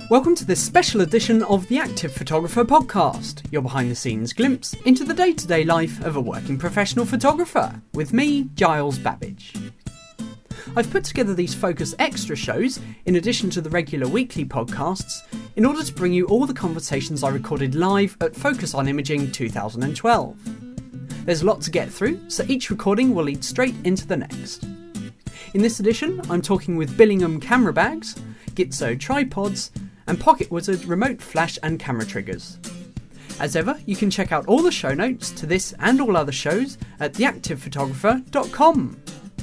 Welcome to this special edition of the Active Photographer podcast, your behind-the-scenes glimpse into the day-to-day life of a working professional photographer, with me, Giles Babbage. I've put together these Focus Extra shows, in addition to the regular weekly podcasts, in order to bring you all the conversations I recorded live at Focus on Imaging 2012. There's a lot to get through, so each recording will lead straight into the next. In this edition, I'm talking with Billingham camera bags, Gitzo tripods, and Pocket Wizard remote flash and camera triggers. As ever, you can check out all the show notes to this and all other shows at theactivephotographer.com.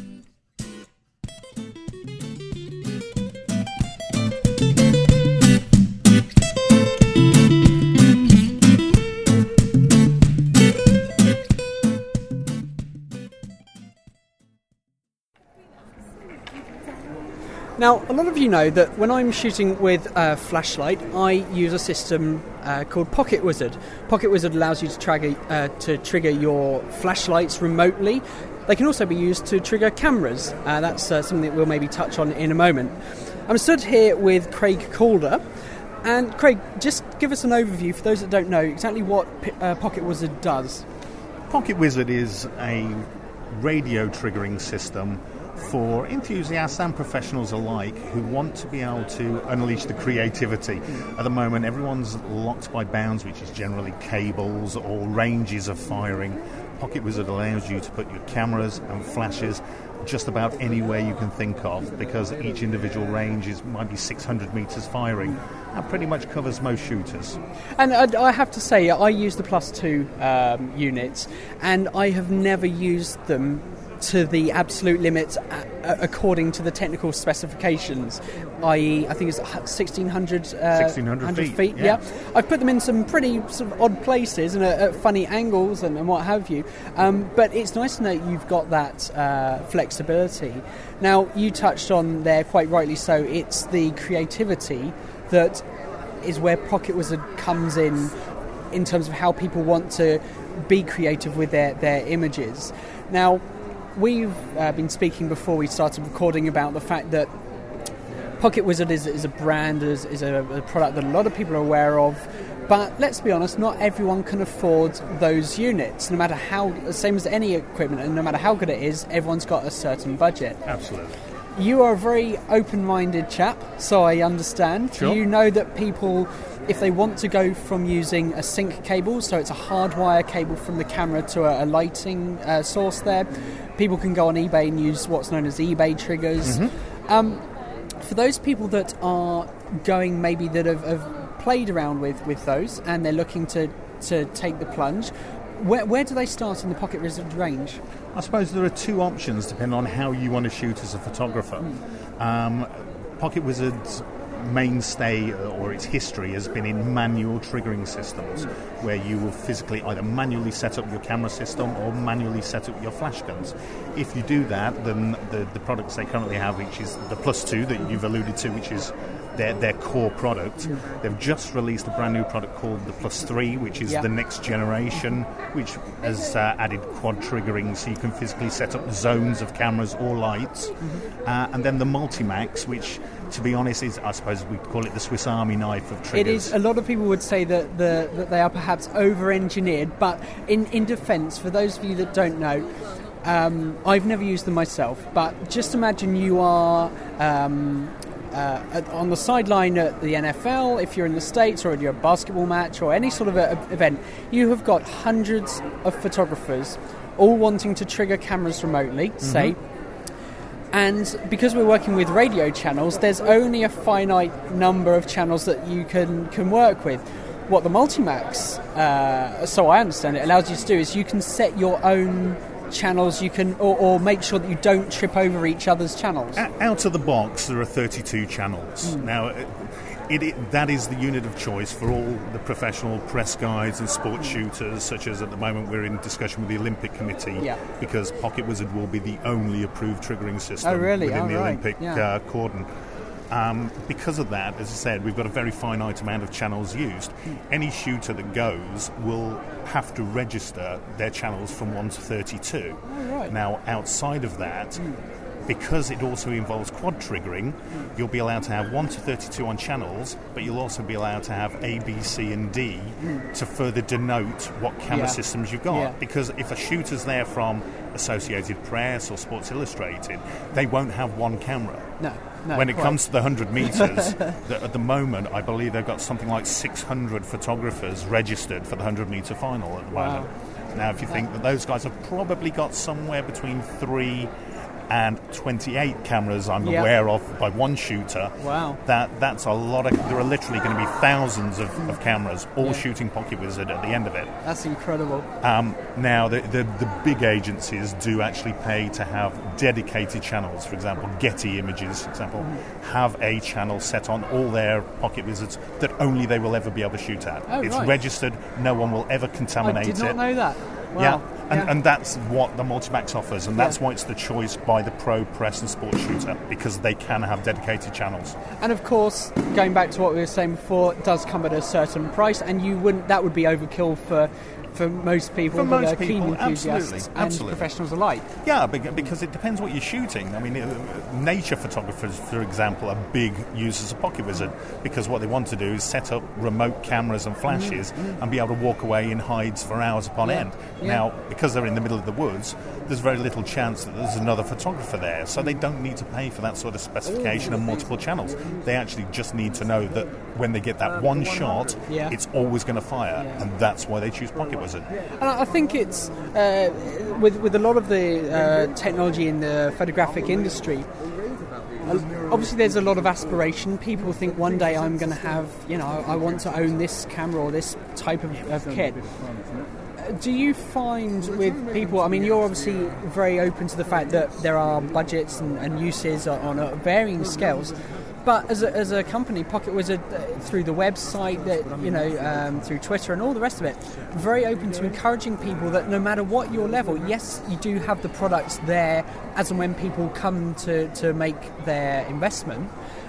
Now, a lot of you know that when I'm shooting with a flashlight, I use a system called Pocket Wizard. Pocket Wizard allows you to trigger your flashlights remotely. They can also be used to trigger cameras. That's something that we'll maybe touch on in a moment. I'm stood here with Craig Calder. And Craig, just give us an overview for those that don't know exactly what Pocket Wizard does. Pocket Wizard is a radio triggering system for enthusiasts and professionals alike who want to be able to unleash the creativity. At the moment, everyone's locked by bounds, which is generally cables or ranges of firing. Pocket Wizard allows you to put your cameras and flashes just about anywhere you can think of, because each individual range might be 600 metres firing. That pretty much covers most shooters. And I have to say, I use the +2 units, and I have never used them to the absolute limits according to the technical specifications, i.e. I think it's 1,600 feet. Yeah. I've put them in some pretty sort of odd places and at funny angles and what have you, but it's nice to know you've got that flexibility. Now, you touched on there, quite rightly so, it's the creativity that is where Pocket Wizard comes in terms of how people want to be creative with their images. Now, we've been speaking before we started recording about the fact that Pocket Wizard is a brand, is a product that a lot of people are aware of, but let's be honest, not everyone can afford those units, no matter how, same as any equipment, and no matter how good it is, everyone's got a certain budget. Absolutely. You are a very open-minded chap, so I understand. Sure. You know that people, if they want to go from using a sync cable, so it's a hardwire cable from the camera to a lighting source there, people can go on eBay and use what's known as eBay triggers. Mm-hmm. For those people that are going, maybe that have played around with those and they're looking to take the plunge, where do they start in the Pocket Wizard range? I suppose there are two options depending on how you want to shoot as a photographer. Pocket Wizard's mainstay or its history has been in manual triggering systems, where you will physically either manually set up your camera system or manually set up your flash guns. If you do that, then the products they currently have, which is the +2 that you've alluded to, which is their core product, they've just released a brand new product called the +3, which is the next generation, which has added quad triggering, so you can physically set up zones of cameras or lights. And then the Multimax, which, to be honest, is, I suppose we'd call it the Swiss Army knife of triggers. It is. A lot of people would say that they are perhaps over-engineered, but in defence, for those of you that don't know, I've never used them myself, but just imagine you are on the sideline at the NFL, if you're in the States, or at your basketball match or any sort of event. You have got hundreds of photographers all wanting to trigger cameras remotely, say. And because we're working with radio channels, there's only a finite number of channels that you can work with. What the Multimax, so I understand it, allows you to do is you can set your own channels, you can or make sure that you don't trip over each other's channels. Out of the box, there are 32 channels. Now, that is the unit of choice for all the professional press guides and sports shooters, such as at the moment we're in discussion with the Olympic Committee, because Pocket Wizard will be the only approved triggering system within the Olympic cordon. Because of that, as I said, we've got a very finite amount of channels used. Any shooter that goes will have to register their channels from 1 to 32. Right. Now, outside of that, because it also involves quad triggering, you'll be allowed to have 1 to 32 on channels, but you'll also be allowed to have A, B, C, and D to further denote what camera systems you've got. Yeah. Because if a shooter's there from Associated Press or Sports Illustrated, they won't have one camera. No, when it quite. comes to the 100 metres, at the moment, I believe they've got something like 600 photographers registered for the 100-metre final at the moment. Now, if you think that those guys have probably got somewhere between 3 and 28 cameras I'm aware of by one shooter. Wow. That's a lot of... There are literally going to be thousands of cameras all shooting Pocket Wizard at the end of it. That's incredible. Now, the big agencies do actually pay to have dedicated channels. For example, Getty Images, for example, have a channel set on all their Pocket Wizards that only they will ever be able to shoot at. Oh, it's right. registered. No one will ever contaminate it. I did not know that. Wow. Yeah. And that's what the Multimax offers, and that's why it's the choice by the pro, press and sports shooter, because they can have dedicated channels. And of course, going back to what we were saying before, it does come at a certain price, and that would be overkill for most people, For most keen people, enthusiasts and professionals alike. Yeah, because it depends what you're shooting. I mean, nature photographers, for example, are big users of Pocket Wizard, because what they want to do is set up remote cameras and flashes and be able to walk away in hides for hours upon end. Yeah. Now, because they're in the middle of the woods, there's very little chance that there's another photographer there, so they don't need to pay for that sort of specification and multiple channels. They actually just need to know that when they get that one shot, it's always going to fire, and that's why they choose Pocket Wizard. And I think it's with a lot of the technology in the photographic industry. Obviously, there's a lot of aspiration. People think one day I'm going to have, I want to own this camera or this type of kit. Do you find with people, I mean, you're obviously very open to the fact that there are budgets and uses on varying scales. But as a company, Pocket Wizard, through the website, through Twitter and all the rest of it, very open to encouraging people that no matter what your level, yes, you do have the products there as and when people come to make their investment.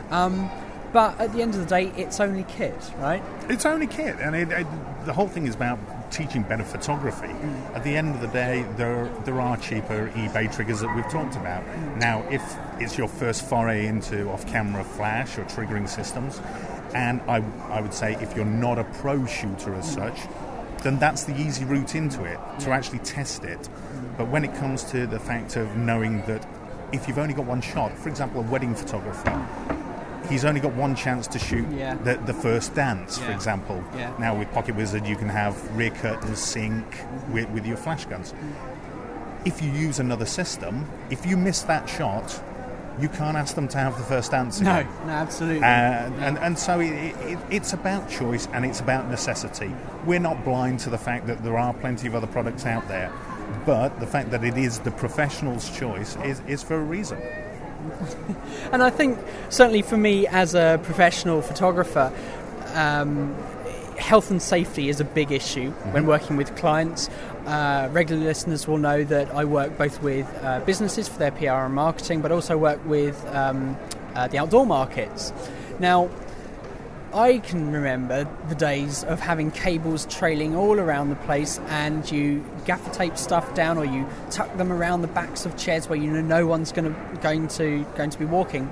But at the end of the day, it's only kit, right? It's only kit, and the whole thing is about teaching better photography. At the end of the day, there are cheaper eBay triggers that we've talked about. Now, if it's your first foray into off-camera flash or triggering systems, and I would say if you're not a pro shooter as such, then that's the easy route into it, to actually test it. But when it comes to the fact of knowing that if you've only got one shot, for example, a wedding photographer, he's only got one chance to shoot the first dance, for example. Yeah. Now with Pocket Wizard you can have rear curtain sync with your flash guns. If you use another system, if you miss that shot, you can't ask them to have the first dance again. No, absolutely. And so it's about choice and it's about necessity. We're not blind to the fact that there are plenty of other products out there, but the fact that it is the professional's choice is for a reason. And I think, certainly for me as a professional photographer, health and safety is a big issue when working with clients. Regular listeners will know that I work both with businesses for their PR and marketing, but also work with the outdoor markets. Now, I can remember the days of having cables trailing all around the place, and you gaffer tape stuff down, or you tuck them around the backs of chairs where you know no one's going to be walking.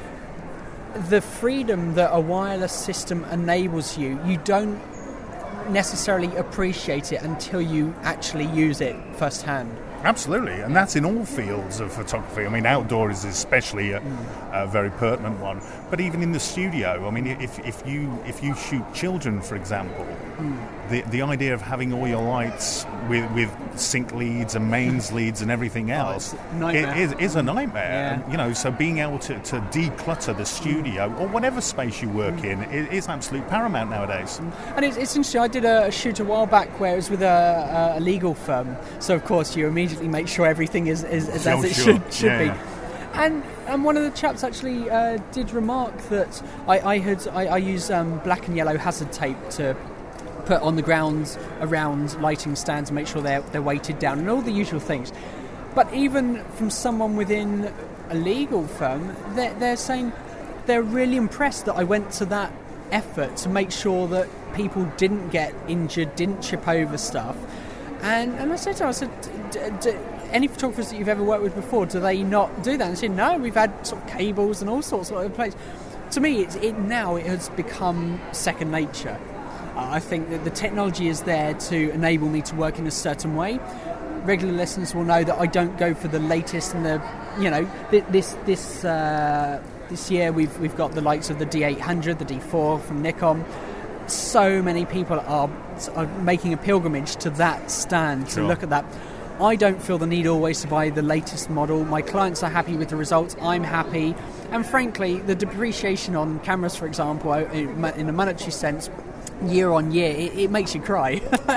The freedom that a wireless system enables you don't necessarily appreciate it until you actually use it firsthand. Absolutely, and that's in all fields of photography. I mean, outdoor is especially a very pertinent one. But even in the studio, I mean, if you shoot children, for example, the idea of having all your lights with sync leads and mains leads and everything else is a nightmare. Yeah. And, so being able to declutter the studio or whatever space you work in is absolute paramount nowadays. And it's interesting. I did a shoot a while back where it was with a legal firm. So of course you immediately make sure everything is as it should be. And one of the chaps actually did remark that I use black and yellow hazard tape to put on the ground around lighting stands and make sure they're weighted down and all the usual things. But even from someone within a legal firm, they're saying they're really impressed that I went to that effort to make sure that people didn't get injured, didn't chip over stuff. And I said to her, any photographers that you've ever worked with before, do they not do that? And I said, no, we've had sort of cables and all sorts of places. To me, it has become second nature. I think that the technology is there to enable me to work in a certain way. Regular listeners will know that I don't go for the latest and this year we've got the likes of the D800, the D4 from Nikon. So many people are making a pilgrimage to that stand to look at that. I don't feel the need always to buy the latest model. My clients are happy with the results. I'm happy. And frankly, the depreciation on cameras, for example, in a monetary sense, year on year, it makes you cry.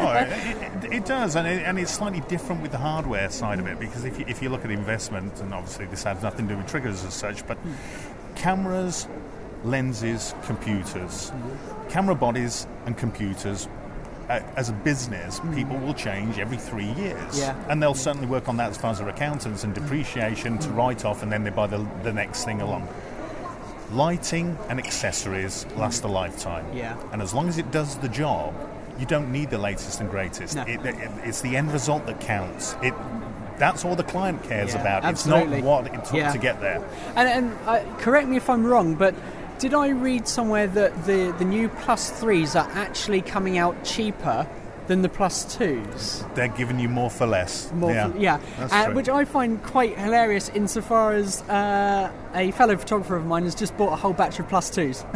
It does, and it's slightly different with the hardware side of it, because if you look at investment, and obviously this has nothing to do with triggers as such, but cameras, lenses, computers, camera bodies and computers, as a business, people will change every 3 years. Yeah. And they'll certainly work on that as far as their accountants and depreciation to write off, and then they buy the next thing along. Lighting and accessories last a lifetime. Yeah. And as long as it does the job, you don't need the latest and greatest. No. It's the end result that counts. That's all the client cares about. Absolutely. It's not what it took to get there. And correct me if I'm wrong, but did I read somewhere that the new Plus 3s are actually coming out cheaper than the Plus 2s? They're giving you more for less. That's true. Which I find quite hilarious insofar as a fellow photographer of mine has just bought a whole batch of Plus 2s.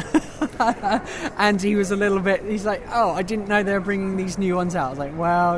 And he was a little bit, he's like, oh, I didn't know they were bringing these new ones out. I was like, well,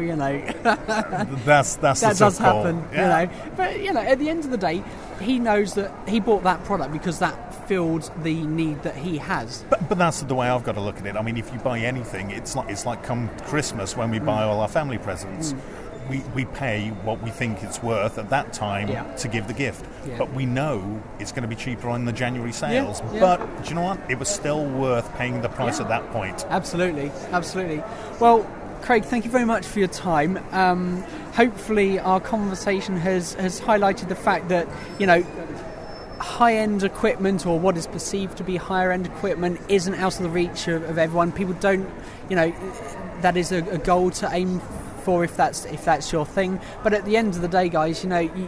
that's that does happen, yeah. But, at the end of the day, he knows that he bought that product because that filled the need that he has. But that's the way I've got to look at it. I mean, if you buy anything, it's like come Christmas when we buy all our family presents. We pay what we think it's worth at that time to give the gift. Yeah. But we know it's going to be cheaper on the January sales. Yeah. But do you know what? It was still worth paying the price at that point. Absolutely. Well, Craig, thank you very much for your time. Hopefully our conversation has highlighted the fact that, high-end equipment, or what is perceived to be higher-end equipment, isn't out of the reach of everyone. People don't, that is a goal to aim for if that's your thing. But at the end of the day, guys,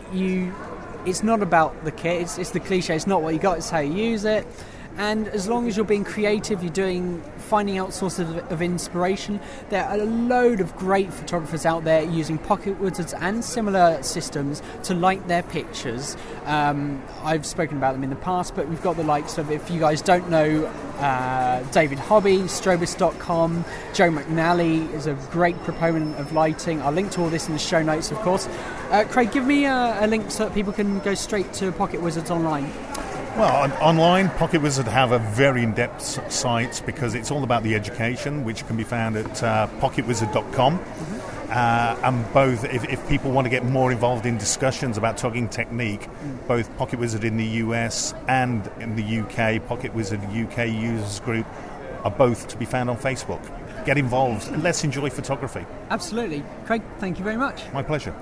it's not about the kit. It's the cliche. It's not what you got. It's how you use it. And as long as you're being creative, you're finding out sources of inspiration. There are a load of great photographers out there using pocket wizards and similar systems to light their pictures. I've spoken about them in the past, but we've got the likes of, if you guys don't know, David Hobby, Strobist.com, Joe McNally is a great proponent of lighting. I'll link to all this in the show notes, of course. Craig, give me a link so that people can go straight to Pocket Wizards online. Well, online, Pocket Wizard have a very in-depth site because it's all about the education, which can be found at pocketwizard.com. And both, if people want to get more involved in discussions about tugging technique, both Pocket Wizard in the US and in the UK, Pocket Wizard UK Users Group, are both to be found on Facebook. Get involved and let's enjoy photography. Absolutely. Craig, thank you very much. My pleasure.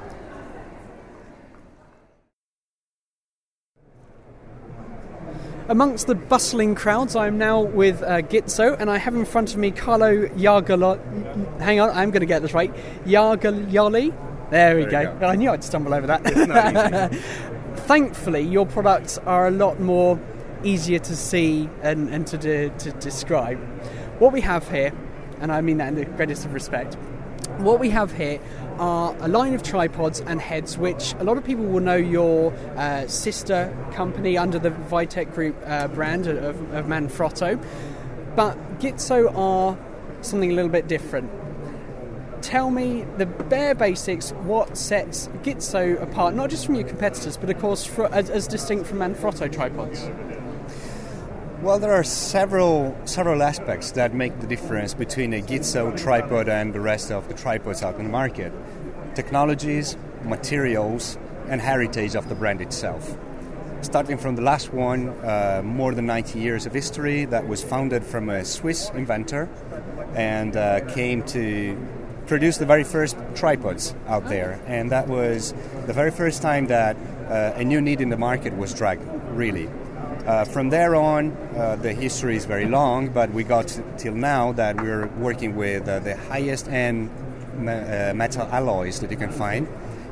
Amongst the bustling crowds, I'm now with Gitzo, and I have in front of me Carlo Yargalioli. Hang on, I'm going to get this right. Yargalioli. There we go. I knew I'd stumble over that. It's not easy. Thankfully, your products are a lot more easier to see and to describe. What we have here, and I mean that in the greatest of respect, what we have here are a line of tripods and heads, which a lot of people will know your sister company under the Vitek Group brand of Manfrotto. But Gitzo are something a little bit different. Tell me the bare basics, what sets Gitzo apart, not just from your competitors, but of course as distinct from Manfrotto tripods. Well, there are several aspects that make the difference between a Gitzo tripod and the rest of the tripods out in the market. Technologies, materials, and heritage of the brand itself. Starting from the last one, more than 90 years of history, that was founded from a Swiss inventor and came to produce the very first tripods out there. And that was the very first time that a new need in the market was dragged, really. From there on, the history is very long, but we got till now that we're working with the highest end metal alloys that you can find,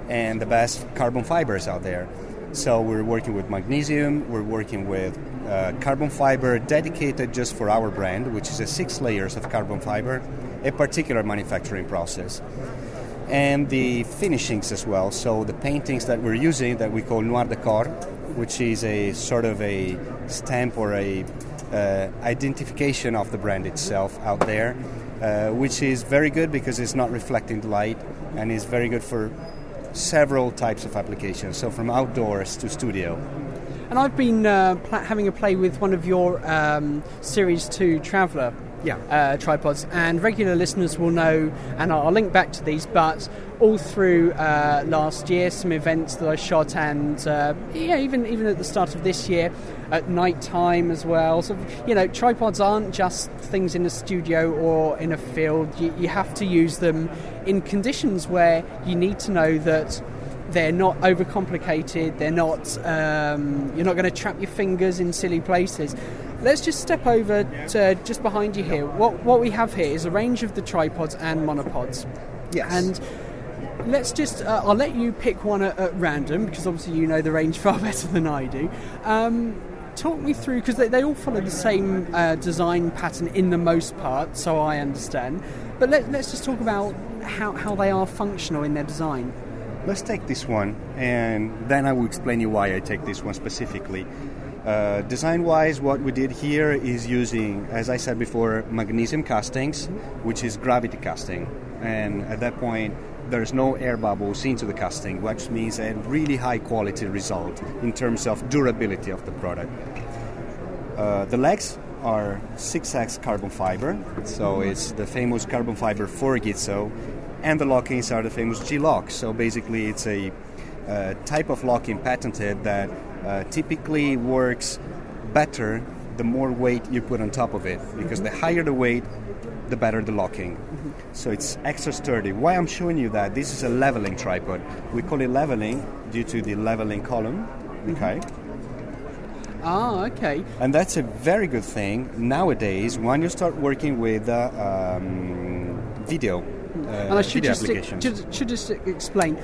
and the best carbon fibers out there. So we're working with magnesium, we're working with carbon fiber dedicated just for our brand, which is 6 layers of carbon fiber, a particular manufacturing process. And the finishings as well, so the paintings that we're using that we call Noir Decor, which is a sort of a stamp or a identification of the brand itself out there, which is very good because it's not reflecting the light and is very good for several types of applications, so from outdoors to studio. And I've been having a play with one of your Series 2 Traveller tripods, and regular listeners will know, and I'll link back to these, but all through last year, some events that I shot, and even at the start of this year, at night time as well. So, tripods aren't just things in a studio or in a field. You have to use them in conditions where you need to know that they're not overcomplicated, they're not, you're not going to trap your fingers in silly places. Let's just step over to just behind you here. What we have here is a range of the tripods and monopods. Yes. And let's just, I'll let you pick one at random, because obviously you know the range far better than I do. Talk me through, because they all follow the same design pattern in the most part, so I understand. But let's just talk about how they are functional in their design. Let's take this one, and then I will explain you why I take this one specifically. Design-wise, what we did here is using, as I said before, magnesium castings, which is gravity casting. And at that point, there's no air bubbles into the casting, which means a really high-quality result in terms of durability of the product. The legs are 6X carbon fiber, so it's the famous carbon fiber for Gitzo, and the lockings are the famous G-Lock. So basically, it's a type of locking patented that typically works better the more weight you put on top of it, because the higher the weight, the better the locking. So it's extra sturdy. Why I'm showing you that, this is a leveling tripod. We call it leveling due to the leveling column. Okay. Ah, okay. And that's a very good thing nowadays when you start working with video. And I should just explain.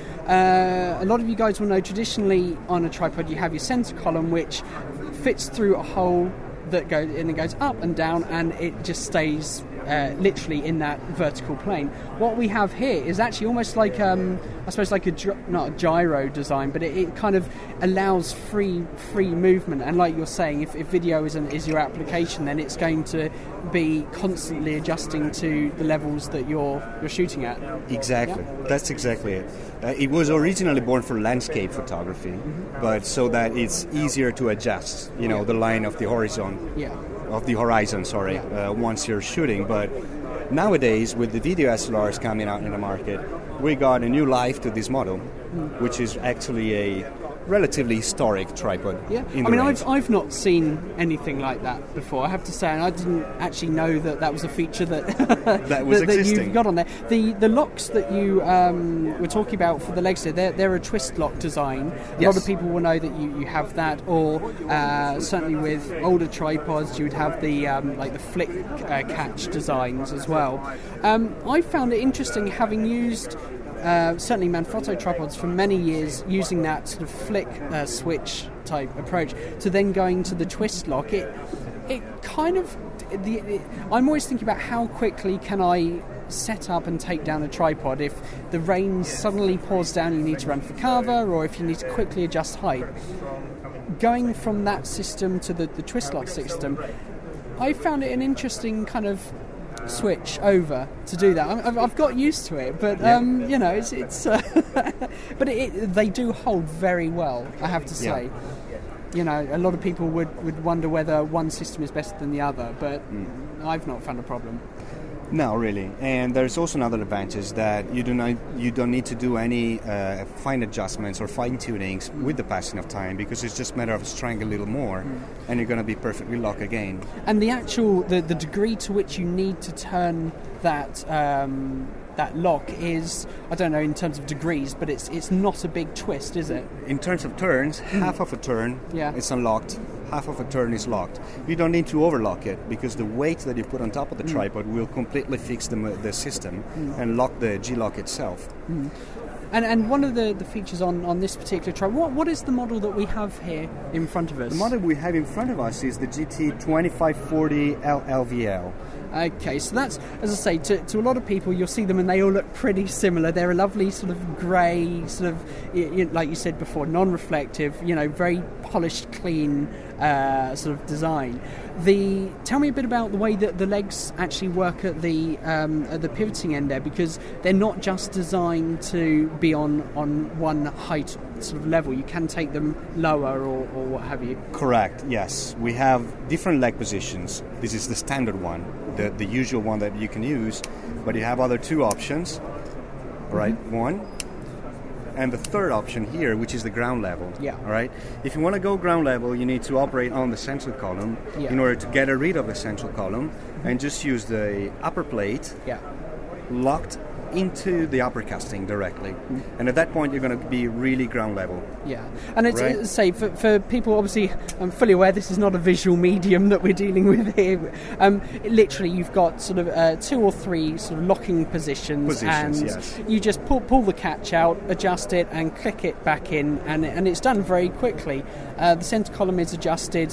A lot of you guys will know traditionally on a tripod you have your center column, which fits through a hole that goes up and down, and it just stays literally in that vertical plane. What we have here is actually almost like I suppose like not a gyro design, but it kind of allows free movement. And like you're saying, if video is your application, then it's going to be constantly adjusting to the levels that you're shooting at. Exactly. Yeah? That's exactly it. It was originally born for landscape photography, but so that it's easier to adjust, the line of the horizon. Yeah. Of the horizon, once you're shooting. But nowadays, with the video SLRs coming out in the market, we got a new life to this model, which is actually a relatively historic tripod. Yeah, range. I've not seen anything like that before, I have to say, and I didn't actually know that was a feature that that was that existing. you've got on there. The locks that you were talking about for the legs here, they're a twist lock design. A lot of people will know that you have that, or certainly with older tripods you would have the like the flick catch designs as well. I found it interesting, having used certainly Manfrotto tripods for many years, using that sort of flick switch type approach, to then going to the twist lock. It kind of I'm always thinking about how quickly can I set up and take down a tripod if the rain suddenly pours down, you need to run for cover, or if you need to quickly adjust height. Going from that system to the twist lock system, I found it an interesting kind of switch over to do that. I've got used to it, but it's but they do hold very well, I have to say. A lot of people would wonder whether one system is better than the other, but I've not found a problem. No, really. And there's also another advantage that you don't need to do any fine adjustments or fine tunings with the passing of time, because it's just a matter of strength a little more, and you're going to be perfectly locked again. And the actual the degree to which you need to turn that that lock is, I don't know in terms of degrees, but it's not a big twist, is it? In terms of turns, half of a turn is unlocked. Half of a turn is locked. You don't need to overlock it, because the weight that you put on top of the tripod will completely fix the system and lock the G-Lock itself. And one of the features on this particular tripod, what is the model that we have here in front of us? The model we have in front of us is the GT2540 LLVL. Okay, so that's, as I say, to a lot of people, you'll see them and they all look pretty similar. They're a lovely sort of grey, sort of, like you said before, non-reflective, very polished, clean sort of design. Tell me a bit about the way that the legs actually work at the pivoting end there, because they're not just designed to be on one height sort of level. You can take them lower or what have you. Correct, yes. We have different leg positions. This is the standard one, the usual one that you can use, but you have other two options, right? One, and the third option here, which is the ground level. Yeah. All right. If you want to go ground level, you need to operate on the central column in order to get rid of the central column, and just use the upper plate locked into the upper casting directly, and at that point you're going to be really ground level. Yeah, and it's say for people, obviously I'm fully aware this is not a visual medium that we're dealing with here. Literally you've got sort of 2 or 3 sort of locking positions and yes. You just pull the catch out, adjust it and click it back in, and it's done very quickly. The centre column is adjusted.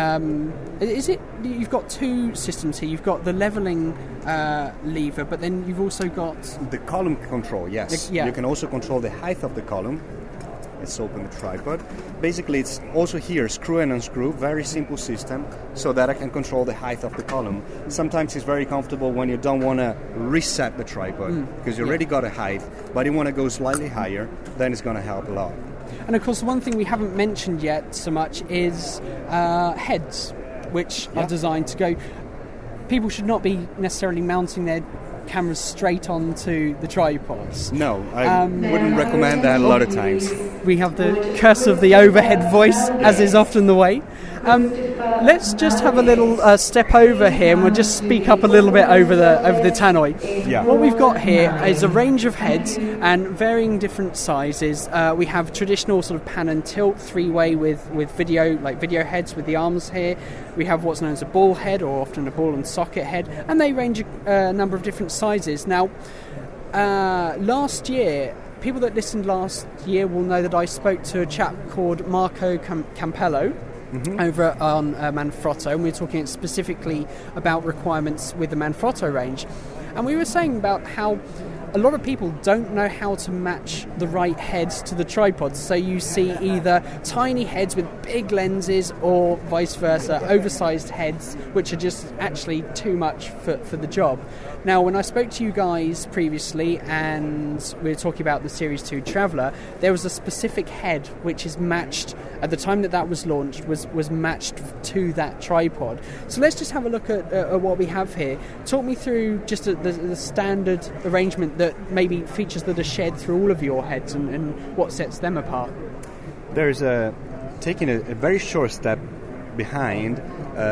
You've got 2 systems here. You've got the levelling lever, but then you've also got the column control. Yes, you can also control the height of the column. Let's open the tripod. Basically, it's also here screw and unscrew. Very simple system, so that I can control the height of the column. Sometimes it's very comfortable when you don't want to reset the tripod because you already got a height, but you want to go slightly higher. Then it's going to help a lot. And of course, one thing we haven't mentioned yet so much is heads, which are designed to go. People should not be necessarily mounting their cameras straight onto the tripods. No, I wouldn't recommend that a lot of times. We have the curse of the overhead voice, as is often the way. Let's just have a little step over here, and we'll just speak up a little bit over the tannoy. Yeah. What we've got here is a range of heads and varying different sizes. We have traditional sort of pan and tilt 3-way with video heads with the arms here. We have what's known as a ball head, or often a ball and socket head, and they range a number of different sizes. Now, last year, people that listened last year will know that I spoke to a chap called Marco Campello over on Manfrotto, and we were talking specifically about requirements with the Manfrotto range. And we were saying about how a lot of people don't know how to match the right heads to the tripods. So you see either tiny heads with big lenses or vice versa, oversized heads, which are just actually too much for the job. Now, when I spoke to you guys previously and we were talking about the Series 2 Traveller, there was a specific head which is matched, at the time that was launched, was matched to that tripod. So let's just have a look at what we have here. Talk me through just the standard arrangement that maybe features that are shared through all of your heads and what sets them apart. There's taking a very short step behind.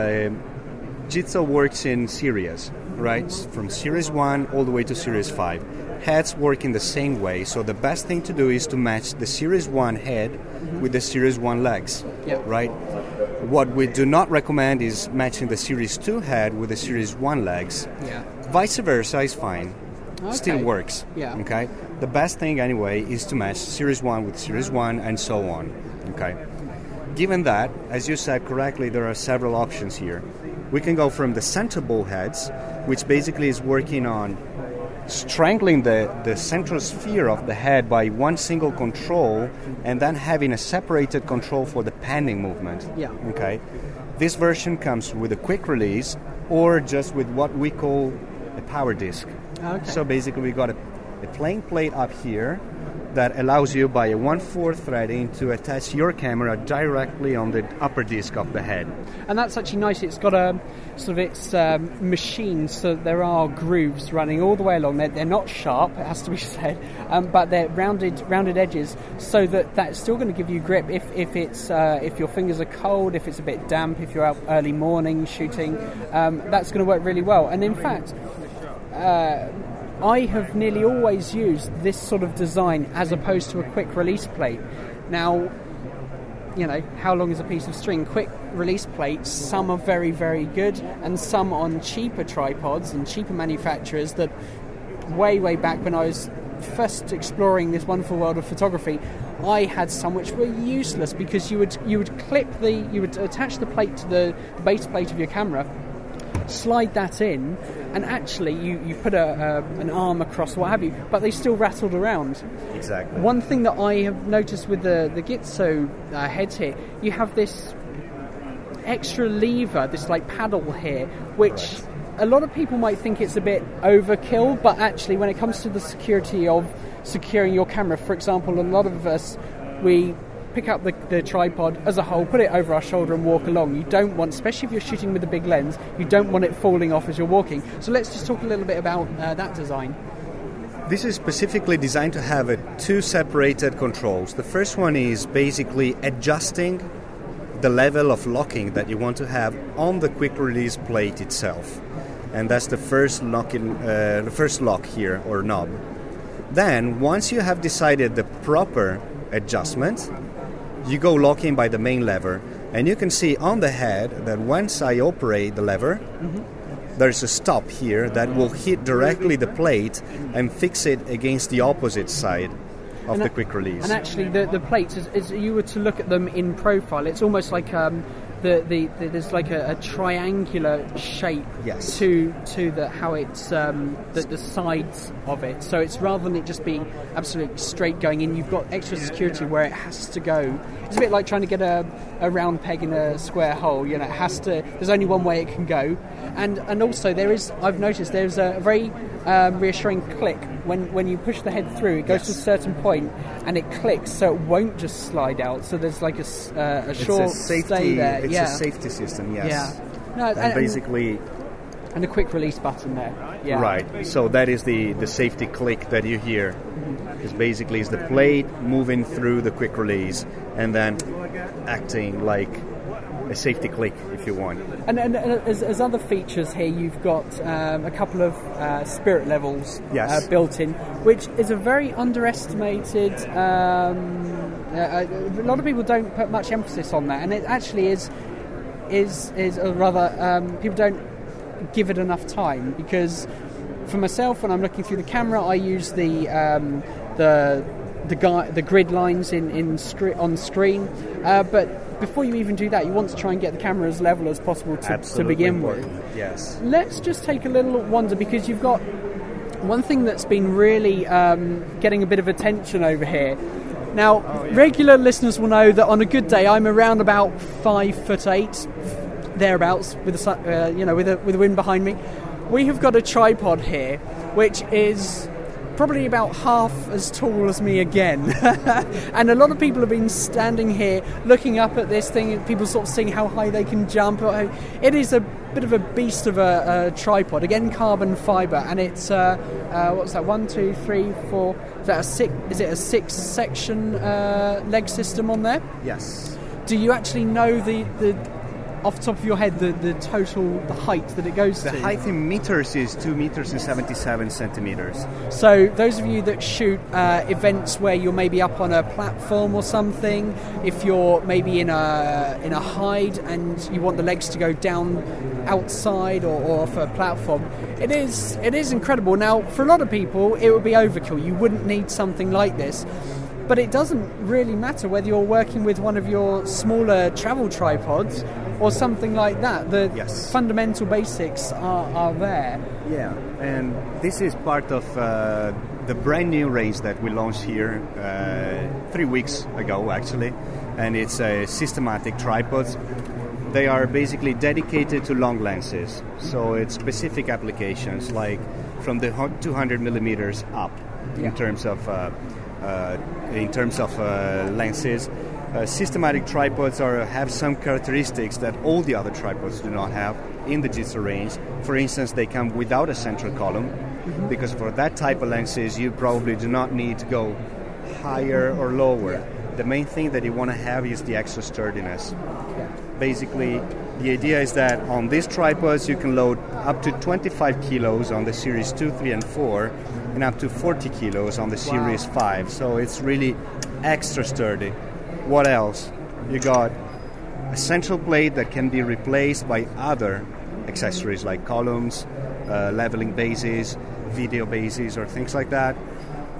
Jitso works in series, right? From Series 1 all the way to Series 5. Heads work in the same way, so the best thing to do is to match the Series 1 head with the Series 1 legs, right? What we do not recommend is matching the Series 2 head with the Series 1 legs. Vice versa is fine. Still works. Okay. The best thing anyway is to match Series 1 with Series 1 and so on. Okay. Given that, as you said correctly, there are several options here. We can go from the center ball heads, which basically is working on strangling the central sphere of the head by one single control, and then having a separated control for the panning movement. Okay. This version comes with a quick release, or just with what we call a power disc. So basically we got a plain plate up here that allows you by a 1/4 threading to attach your camera directly on the upper disc of the head. And that's actually nice. It's got a sort of its machine, so there are grooves running all the way along. They're not sharp, it has to be said, but they're rounded edges, so that's still going to give you grip if your fingers are cold, if it's a bit damp, if you're out early morning shooting. That's going to work really well. And in fact, I have nearly always used this sort of design as opposed to a quick release plate. Now, how long is a piece of string? Quick release plates, some are very, very good, and some on cheaper tripods and cheaper manufacturers that way back when I was first exploring this wonderful world of photography, I had some which were useless because you would attach the plate to the base plate of your camera, slide that in, and actually you put an arm across, what have you, but they still rattled around. Exactly. One thing that I have noticed with the Gitzo heads here, you have this extra lever, this like paddle here, which a lot of people might think it's a bit overkill, but actually when it comes to the security of securing your camera, for example, a lot of us, we pick up the tripod as a whole, put it over our shoulder and walk along. You don't want, especially if you're shooting with a big lens, you don't want it falling off as you're walking. So let's just talk a little bit about that design. This is specifically designed to have two separated controls. The first one is basically adjusting the level of locking that you want to have on the quick release plate itself. And that's the first lock here, or knob. Then, once you have decided the proper adjustment, you go locking by the main lever. And you can see on the head that once I operate the lever, there's a stop here that will hit directly the plate and fix it against the opposite side of the quick release. And actually the plates, as you were to look at them in profile, it's almost like there's like a triangular shape to how it's the sides of it. So it's rather than it just being absolutely straight going in, you've got extra security where it has to go. It's a bit like trying to get a round peg in a square hole. You know, it has to. There's only one way it can go, and also I've noticed there's a very reassuring click when you push the head through. It goes to a certain point and it clicks, so it won't just slide out. So there's like a short stay there. It's a safety system, yes. Yeah. No, and basically... And a quick release button there. Yeah. Right. So that is the safety click that you hear. It's basically the plate moving through the quick release and then acting like a safety click, if you want. And as other features here, you've got a couple of spirit levels built in, which is a very underestimated. A lot of people don't put much emphasis on that, and it actually is a rather people don't give it enough time, because for myself, when I'm looking through the camera, I use the grid lines on screen, but before you even do that, you want to try and get the camera as level as possible to begin with. Yes. Let's just take a little wander, because you've got one thing that's been really getting a bit of attention over here. Now, regular listeners will know that on a good day, I'm around about 5'8", thereabouts, with the wind behind me. We have got a tripod here, which is probably about half as tall as me again. And a lot of people have been standing here looking up at this thing, people sort of seeing how high they can jump. It is a bit of a beast of a tripod, again carbon fibre, and it's what's that, 1, 2, 3, 4, is it a 6-section leg system on there? Yes. Do you actually know the off the top of your head the total height that it goes to? The height in meters is 2 meters and 77 centimeters. So those of you that shoot events where you're maybe up on a platform or something, if you're maybe in a hide and you want the legs to go down outside or off a platform, it is incredible. Now, for a lot of people, it would be overkill. You wouldn't need something like this. But it doesn't really matter whether you're working with one of your smaller travel tripods or something like that. The fundamental basics are there. Yeah, and this is part of the brand new range that we launched here 3 weeks ago, actually. And it's a systematic tripods. They are basically dedicated to long lenses. So it's specific applications, like from the 200 millimeters up in terms of lenses. Systematic tripods have some characteristics that all the other tripods do not have in the Gitzo range. For instance, they come without a central column, because for that type of lenses you probably do not need to go higher or lower. The main thing that you want to have is the extra sturdiness. Basically, the idea is that on these tripods you can load up to 25 kilos on the Series 2, 3, and 4, and up to 40 kilos on the Series 5. So it's really extra sturdy. What else? You got a central plate that can be replaced by other accessories like columns, leveling bases, video bases, or things like that.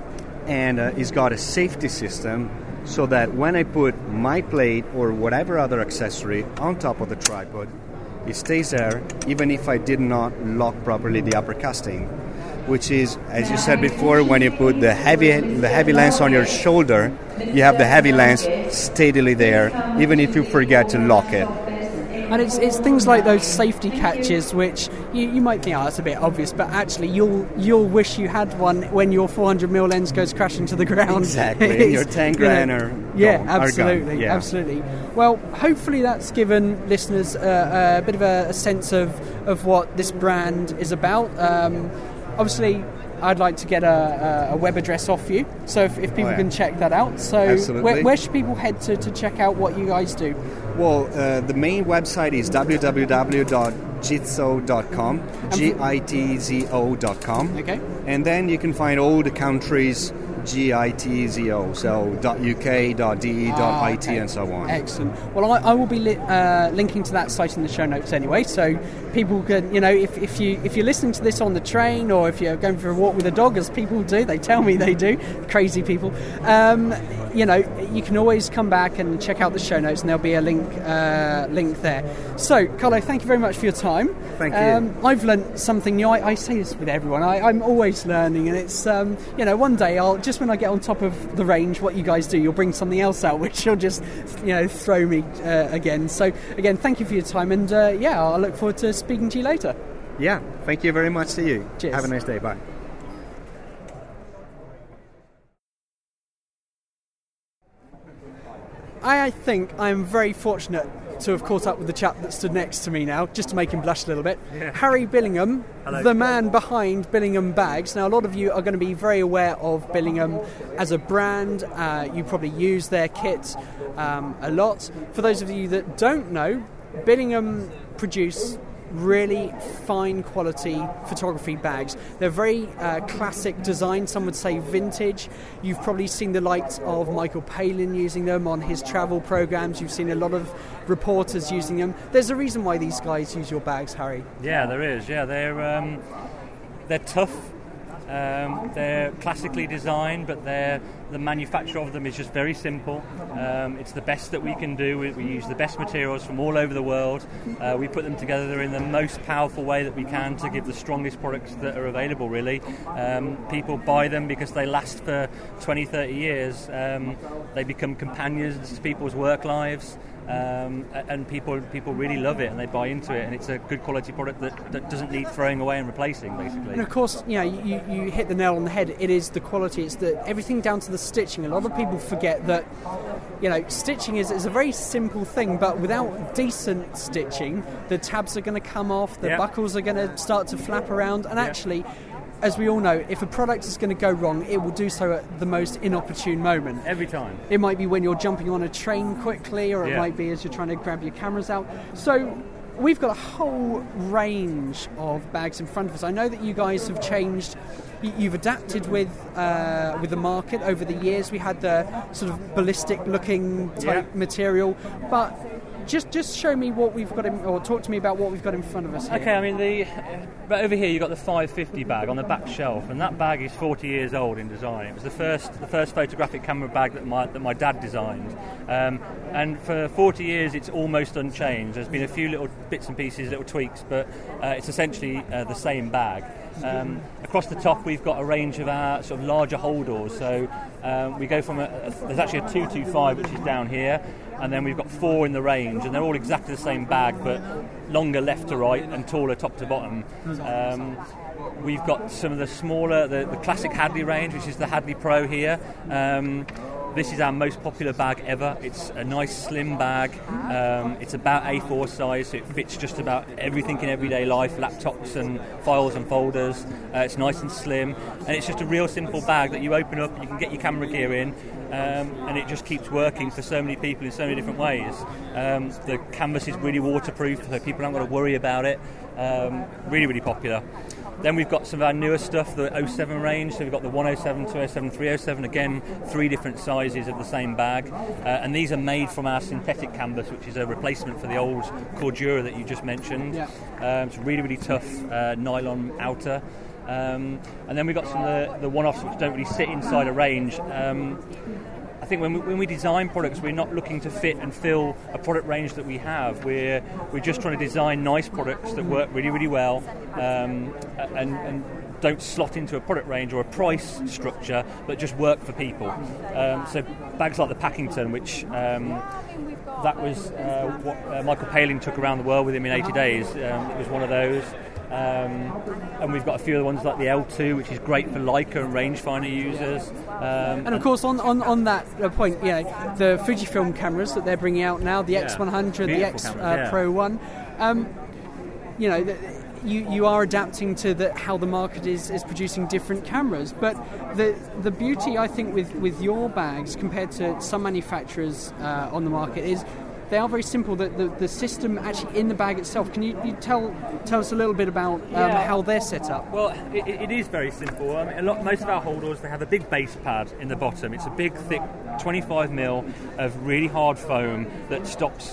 and it's got a safety system so that when I put my plate or whatever other accessory on top of the tripod, it stays there even if I did not lock properly the upper casting, which is, as you said before, when you put the heavy lens on your shoulder, you have the heavy lens steadily there, even if you forget to lock it. And it's things like those safety catches, which you might think, oh, that's a bit obvious, but actually you'll wish you had one when your 400mm lens goes crashing to the ground. Exactly, your 10 grand are absolutely, yeah. absolutely. Well, hopefully that's given listeners a bit of a sense of what this brand is about. Obviously, I'd like to get a web address off you, so if people can check that out. So where should people head to check out what you guys do? Well, the main website is www.gitzo.com, GITZO.com. Okay. And then you can find all the countries GITZO, so .uk, .de, .it, and so on. Excellent. Well, I will be linking to that site in the show notes anyway, so people can, if you're listening to this on the train or if you're going for a walk with a dog, as people do, they tell me they do, crazy people, you can always come back and check out the show notes, and there'll be a link there. So, Carlo, thank you very much for your time. Thank you. I've learnt something new. I say this with everyone. I'm always learning, and it's one day just when I get on top of the range, what you guys do, you'll bring something else out, which will just throw me again. So again, thank you for your time, and I'll look forward to speaking to you later. Yeah, thank you very much to you. Cheers. Have a nice day. Bye. I think I'm very fortunate to have caught up with the chap that stood next to me now, just to make him blush a little bit. Yeah. Harry Billingham, Hello. The man behind Billingham Bags. Now, a lot of you are going to be very aware of Billingham as a brand. You probably use their kit a lot. For those of you that don't know, Billingham produce really fine quality photography bags. They're very classic design, some would say vintage. You've probably seen the likes of Michael Palin using them on his travel programs. You've seen a lot of reporters using them. There's a reason why these guys use your bags, Harry. Yeah, there is. Yeah, they're tough. They're classically designed, but the manufacture of them is just very simple. It's the best that we can do. We use the best materials from all over the world. We put them together in the most powerful way that we can to give the strongest products that are available, really. People buy them because they last for 20, 30 years. They become companions to people's work lives. And people really love it and they buy into it, and it's a good quality product that doesn't need throwing away and replacing, basically. And of course, you hit the nail on the head. It is the quality. It's everything down to the stitching. A lot of people forget that stitching is a very simple thing, but without decent stitching, the tabs are going to come off, the buckles are going to start to flap around, and actually, as we all know, if a product is going to go wrong, it will do so at the most inopportune moment. Every time. It might be when you're jumping on a train quickly, or it might be as you're trying to grab your cameras out. So we've got a whole range of bags in front of us. I know that you guys have changed. You've adapted with the market over the years. We had the sort of ballistic-looking type material, but just show me what we've got or talk to me about what we've got in front of us here. Okay, I mean, but over here you've got the 550 bag on the back shelf, and that bag is 40 years old in design. It was the first photographic camera bag that my dad designed, and for 40 years it's almost unchanged. There's been a few little bits and pieces, little tweaks, but it's essentially the same bag. Across the top we've got a range of our sort of larger holders, so we go from there's actually a 225 which is down here, and then we've got 4 in the range, and they're all exactly the same bag but longer left to right and taller top to bottom. We've got some of the smaller, the classic Hadley range, which is the Hadley Pro here. This is our most popular bag ever. It's a nice slim bag. It's about A4 size, so it fits just about everything in everyday life, laptops and files and folders. It's nice and slim, and it's just a real simple bag that you open up, you can get your camera gear in, and it just keeps working for so many people in so many different ways. The canvas is really waterproof, so people don't got to worry about it. Really, really popular. Then we've got some of our newer stuff, the 07 range. So we've got the 107, 207, 307, again, 3 different sizes of the same bag. And these are made from our synthetic canvas, which is a replacement for the old Cordura that you just mentioned. It's really, really tough nylon outer. And then we've got some of the one-offs which don't really sit inside a range. I think when we design products, we're not looking to fit and fill a product range that we have. We're just trying to design nice products that work really, really well, and don't slot into a product range or a price structure, but just work for people. So bags like the Packington, which that was what Michael Palin took around the world with him in 80 days. It was one of those. And we've got a few other ones like the L2, which is great for Leica and rangefinder users. And of course, on that point, the Fujifilm cameras that they're bringing out now, the X100, the X Pro One, you are adapting to how the market is producing different cameras. But the beauty, I think, with your bags compared to some manufacturers on the market is they are very simple. The system actually in the bag itself. Can you tell us a little bit about how they're set up? Well, it is very simple. Most of our holders, they have a big base pad in the bottom. It's a big, thick 25mm of really hard foam that stops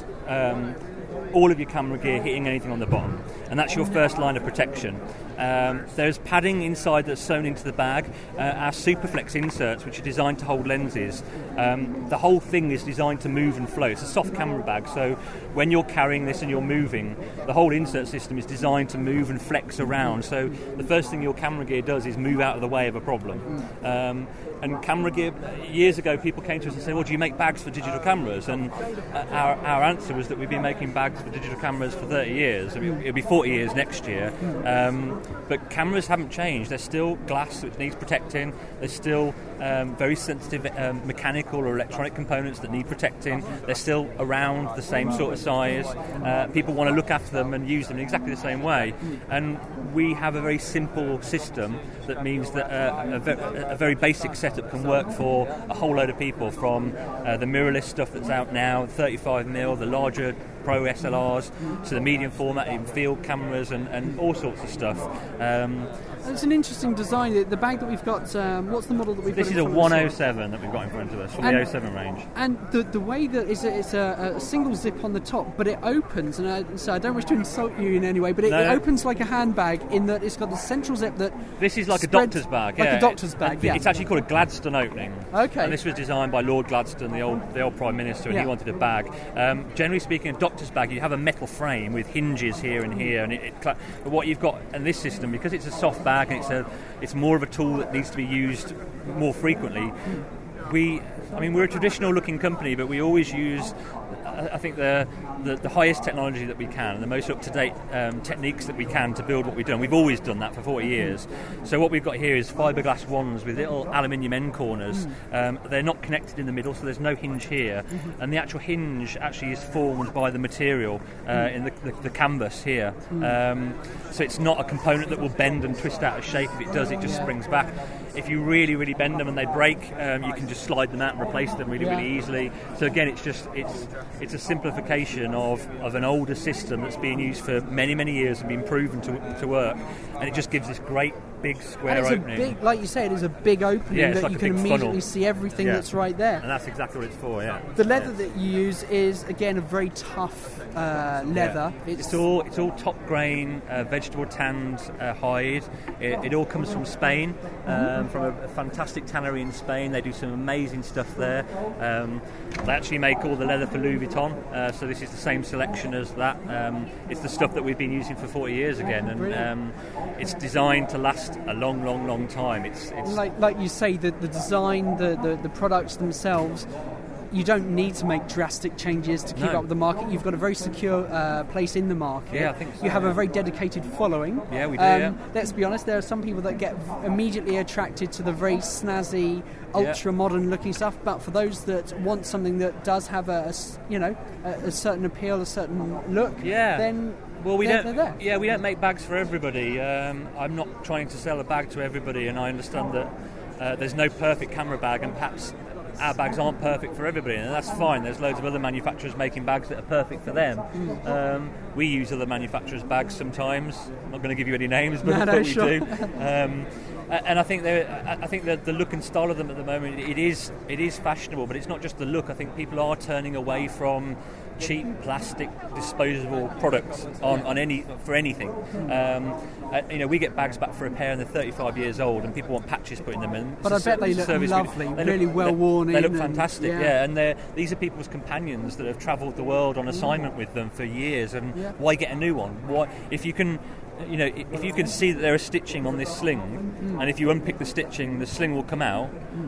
all of your camera gear hitting anything on the bottom, and that's your first line of protection. There's padding inside that's sewn into the bag, our Superflex inserts, which are designed to hold lenses. The whole thing is designed to move and flow. It's a soft camera bag, so when you're carrying this and you're moving, the whole insert system is designed to move and flex around, so the first thing your camera gear does is move out of the way of a problem. And camera gear, years ago, people came to us and said, well, do you make bags for digital cameras? And our answer was that we've been making bags for digital cameras for 30 years. It'll be 40 years next year. But cameras haven't changed. They're still glass, which needs protecting. There's still very sensitive mechanical or electronic components that need protecting. They're still around the same sort of size. People want to look after them and use them in exactly the same way. And we have a very simple system that means that a very basic setup can work for a whole load of people, from the mirrorless stuff that's out now, 35mm, the larger Pro SLRs, to the medium format in field cameras and all sorts of stuff. It's an interesting design. The bag that we've got, what's the model that we've got? This is a 107 that we've got in front of us from the 07 range. And the way that it's a single zip on the top, but it opens, and so I don't wish to insult you in any way, but it opens like a handbag in that it's got the central zip that this is like a doctor's bag. Like a doctor's bag, It's actually called a Gladstone opening. Okay. And this was designed by Lord Gladstone, the old Prime Minister, and he wanted a bag. Generally speaking, a doctor's bag, you have a metal frame with hinges here and here, and but what you've got in this system, because it's a soft bag and it's more of a tool that needs to be used more frequently. We're a traditional looking company, but we always use, I think, the highest technology that we can, and the most up-to-date techniques that we can to build what we've done. We've always done that for 40 years. So what we've got here is fiberglass wands with little aluminium end corners. They're not connected in the middle, so there's no hinge here. And the actual hinge actually is formed by the material in the canvas here. So it's not a component that will bend and twist out of shape. If it does, it just springs back. If you really, really bend them and they break, you can just slide them out and replace them really, really easily. So again, it's a simplification of an older system that's been used for many, many years and been proven to work. And it just gives this great big square opening. Like you say, it is a big opening that like you can immediately see everything that's right there. And that's exactly what it's for, The leather that you use is, again, a very tough leather. It's all top grain, vegetable tanned hide. It all comes from Spain, from a fantastic tannery in Spain. They do some amazing stuff there. They actually make all the leather for Louis Vuitton, so this is the same selection as that. It's the stuff that we've been using for 40 years again, and it's designed to last a long, long, long time. It's like you say, the design, the products themselves. You don't need to make drastic changes to keep up with the market. You've got a very secure place in the market. Yeah, I think so. You have a very dedicated following. Yeah, we do. Let's be honest, there are some people that get immediately attracted to the very snazzy, ultra-modern looking stuff, but for those that want something that does have a certain appeal, a certain look, then... Well, we don't make bags for everybody. I'm not trying to sell a bag to everybody, and I understand that there's no perfect camera bag, and perhaps our bags aren't perfect for everybody, and that's fine. There's loads of other manufacturers making bags that are perfect for them. We use other manufacturers' bags sometimes. I'm not going to give you any names, but we do. And I think that the look and style of them at the moment, it is fashionable, but it's not just the look. I think people are turning away from cheap plastic disposable products for anything. We get bags back for repair and they're 35 years old and people want patches put in them. And but I bet they look lovely, really well worn. They look fantastic, and these are people's companions that have travelled the world on assignment with them for years. And why get a new one? Why, if you can see that there is stitching on this sling, and if you unpick the stitching, the sling will come out.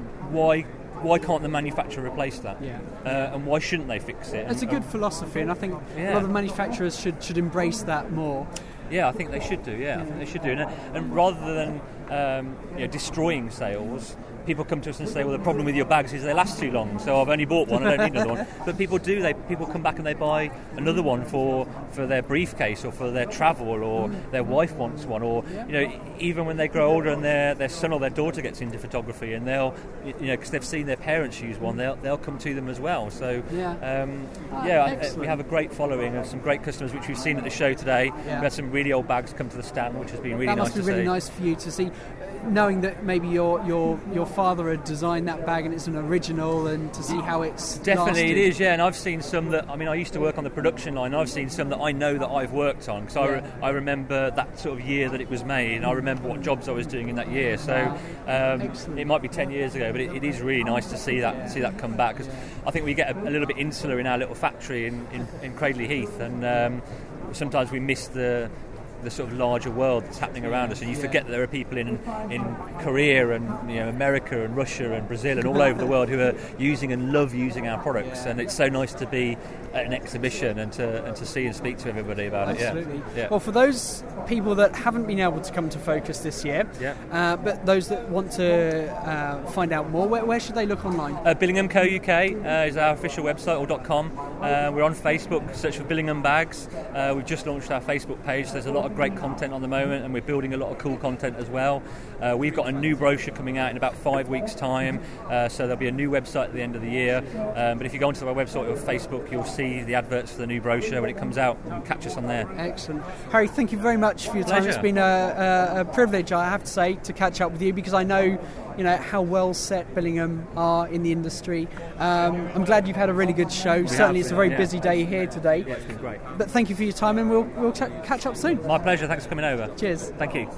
Why can't the manufacturer replace that? And why shouldn't they fix it? It's a good philosophy, and I think a lot of manufacturers should embrace that more. Yeah, I think they should do. I think they should do. And rather than destroying sales, people come to us and say, well, the problem with your bags is they last too long, so I've only bought one, I don't need another one. But people do. People come back and they buy another one for their briefcase or for their travel, or their wife wants one, or even when they grow older and their son or their daughter gets into photography, and they'll, because they've seen their parents use one, they'll come to them as well. So we have a great following of some great customers, which we've seen at the show today. We had some really old bags come to the stand, which has been really nice to see. That must be really nice for you to see, knowing that maybe your father had designed that bag and it's an original, and to see how it's definitely lasted. It is, and I've seen some that, I used to work on the production line, I've seen some that I know that I've worked on, because I remember that sort of year that it was made, and I remember what jobs I was doing in that year, so it might be 10 years ago, but it is really nice to see that come back, because I think we get a little bit insular in our little factory in Cradley Heath, and sometimes we miss the sort of larger world that's happening around us, and you forget that there are people in Korea and America and Russia and Brazil and all over the world who are using and love using our products, and it's so nice to be at an exhibition and to see and speak to everybody about it. Absolutely. Well, for those people that haven't been able to come to Focus this year, but those that want to find out more, where should they look online? Billingham Co UK is our official website, or .com. We're on Facebook, search for Billingham Bags. We've just launched our Facebook page. There's a lot of great content on the moment, and we're building a lot of cool content as well. We've got a new brochure coming out in about 5 weeks' time, so there'll be a new website at the end of the year. But if you go onto our website or Facebook, you'll see the adverts for the new brochure when it comes out, and catch us on there. Excellent. Harry, thank you very much for your time. Pleasure. It's been a privilege, I have to say, to catch up with you, because I know how well set Billingham are in the industry. I'm glad you've had a really good show. Certainly it's a very busy day here today. Yeah, it's been great. But thank you for your time, and we'll catch up soon. My pleasure. Thanks for coming over. Cheers. Thank you.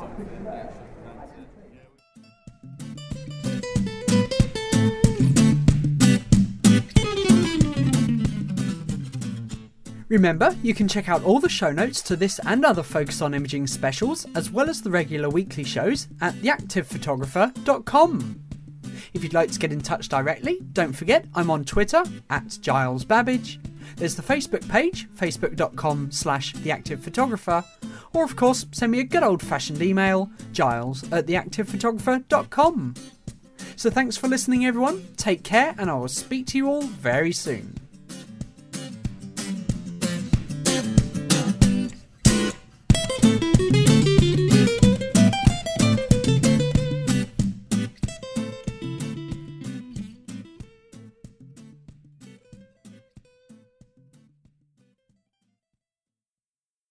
Remember, you can check out all the show notes to this and other Focus on Imaging specials, as well as the regular weekly shows, at theactivephotographer.com. If you'd like to get in touch directly, don't forget I'm on Twitter @GilesBabbage. There's the Facebook page, facebook.com/theactivephotographer, or of course send me a good old-fashioned email, giles@theactivephotographer.com. So thanks for listening, everyone. Take care, and I will speak to you all very soon.